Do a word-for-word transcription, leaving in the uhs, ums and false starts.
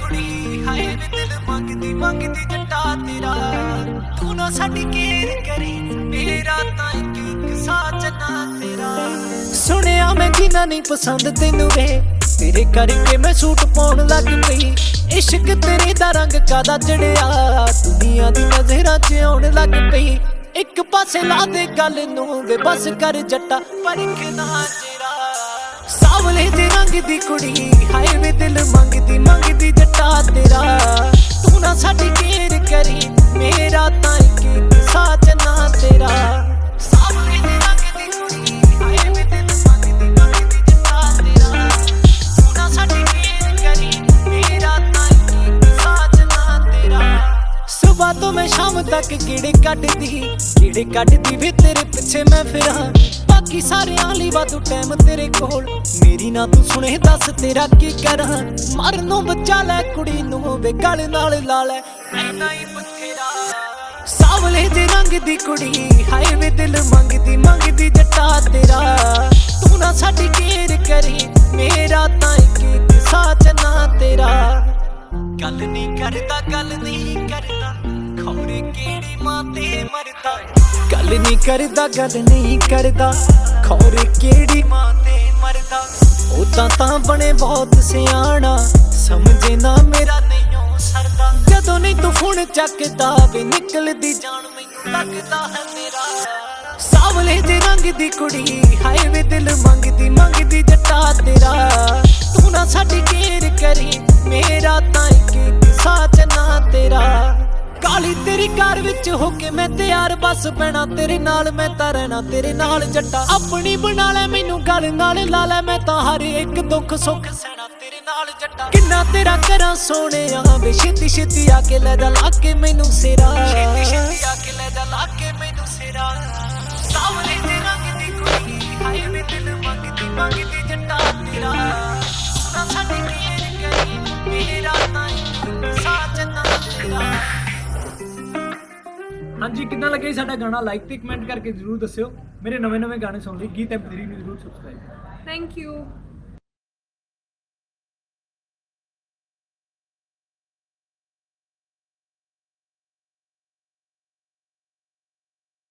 कुड़ी हाय वे दिल मंगदी मंगदी जट्टा तेरा तू ना साडी केयर करी मेरा तां एक साजना तेरा सुनिया मैं जिन्ना नहीं पसंद तेनू वे तेरे करके मैं सूट पाउण लग पई इश्क तेरे दा रंग कादा चढ़िया दुनिया दी नज़रां च आउण लग पई एक पासे ला दे गल नू वे बस कर जट्टा परखना तेरा सावले दे रंग दी कुड़ी हाय वे दिल मंगदी मंगदी जट्टा तेरा तू ना साडी केयर करी मेरा तां एक साजना तेरा सावले दे रंग दी कुड़ी हाय वे दिल मंगदी मंगदी जट्टा तेरा तू ना साडी केयर करी मेरा तां एक साजना तेरा सुबह तो मैं शाम तक कीड़े कटदी कीड़े कटदी वे तेरे पिछे मैं फिरा बाकी सारे आली वादू टाइम तेरे कोल मेरी ना तू सुने दस तेरा की करा मरनों बचा लै कुड़ी नू वे गल नाल ला लै ऐना ही बथेरा सावले दे रंग दी कुड़ी हाय वे दिल मंगदी मंगदी जट्टा तेरा तू ना साडी केयर करी मेरा तां एक साजना तेरा गल नहीं करदा गल नहीं करदा खौरे केड़ी मां ते मरदा गल नहीं करदा गल नहीं करदा खौरे केड़ी मां ते मरदा उदां तां बने बहुत सियाणा समझे ना मेरा नहीं सरदा जदों नहीं तू फोन चकदा वे निकलदी जान मैनूं लगदा है मेरा सावले दे रंग दी कुड़ी हाय वे दिल मंगदी मंगदी जट्टा तेरा तू ना साडी केयर करी मेरा तां एक साजना तेरा काली तेरी कार विच होके मैं तैयार बस पैना तेरे नाल मैं तां रहना तेरे नाल जट्टा अपनी बना लै मैनू गल नाल ला लै मैं तां हर एक दुख सुख सहना तेरे नाल जट्टा किन्ना तेरा करां सोहणिया वे छेती छेती आके लै जा ला के मैनू सेरा छेती छेती आके लै जा ला के मैनू सेरा सावले दे रंग दी कुड़ी हाय वे दिल मंगदी मंगदी जट्टा तेरा ना साडी केयर करी मेरा तां एक साजना तेरा। हाँ जी कितना लगे साडा गाना लाइक ते कमेंट करके जरूर दस्सिओ मेरे नवे नवे गाने सुन लई गीत एम थ्री नूं जरूर सबसक्राइब। Thank you.